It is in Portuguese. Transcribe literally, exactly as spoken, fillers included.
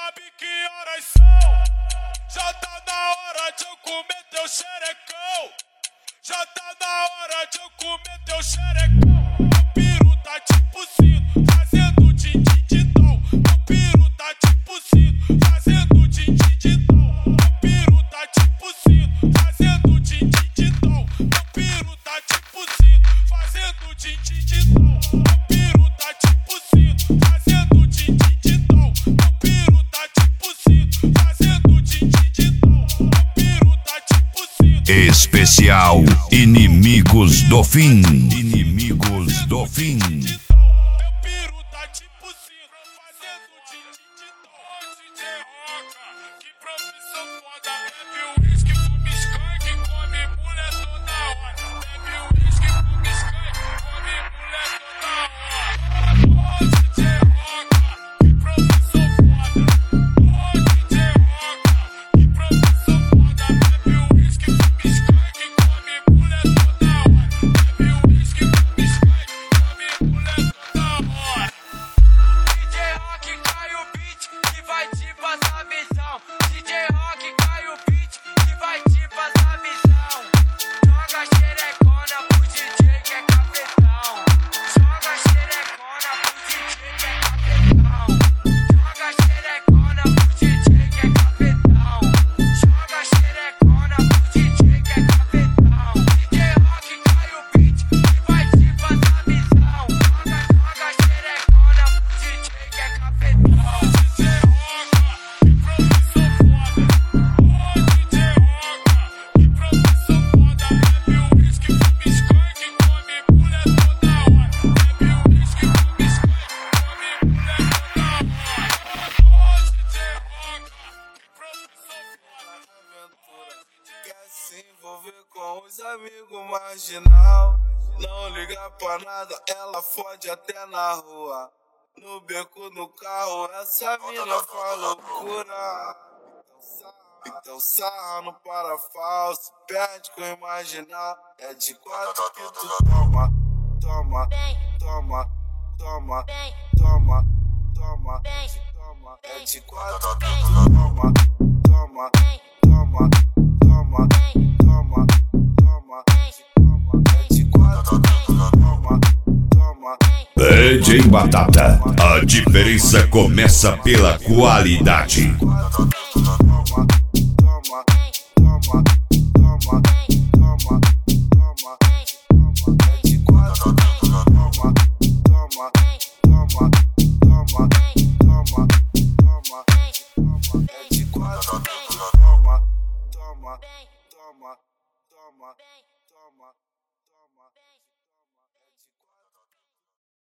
sabe que horas são? Já tá na hora de eu comer teu xerecão. Já tá na hora de eu comer teu xerecão. Meu peru tá tipo sino, fazendo din-din-din-dom. Meu peru tá tipo sino, fazendo din-din-din-dom. Meu peru tá tipo sino, fazendo din-din-din-dom. Meu peru tá tipo sino, fazendo din-din-din-dom. Meu peru tá tipo sino, fazendo din-din-din-dom. Meu peru tá tipo sino, fazendo din-din-din-dom. Meu peru tá tipo sino. Especial Inimigos do Fim. Inimigos do Fim. Meu peru tá tipo sino, fazendo din-din-din-dom. D J Roca, que profissão foda. Bebe uísque, fuma skunk, come mulher toda hora. Bebe uísque, fuma skunk, come mulher toda hora. Ô D J Roca, que profissão foda. Ô D J Roca, que profissão foda. Bebe uísque, fuma skunk, come mulher toda hora. Bebe uísque, fuma skunk, come mulher toda hora. D J Rock cai o beat que vai te passar visão. D J Rock cai o beat que vai te passar visão. Joga xerecona pro D J que é capetão. Joga xerecona pro D J que é capetão. Joga xerecona pro D J que é capetão. Joga xerecona pro D J que é capetão. D J Rock cai o beat que vai te passar visão. Joga, joga xerecona pro D J que é capetão. D J Roca, que profissão foda. Ô D J Roca, que profissão foda. Bebe uísque, fuma skunk, come mulher toda hora. Bebe uísque, fuma skunk, come mulher toda hora. Ô D J Roca, que profissão foda. Aventura quer se envolver com os amigos marginal. Não liga pra nada, ela fode até na rua. No beco, no carro, essa mina faz loucura. Então sarra no para-falso, perde com o marginal. É de quatro que tu toma, toma, toma, toma, toma, toma, toma. É de quatro que tu toma, toma, toma, toma, toma, toma, toma. É de quatro que tu toma, toma. D J Batata. A diferença começa pela qualidade. Toma, toma, toma, toma.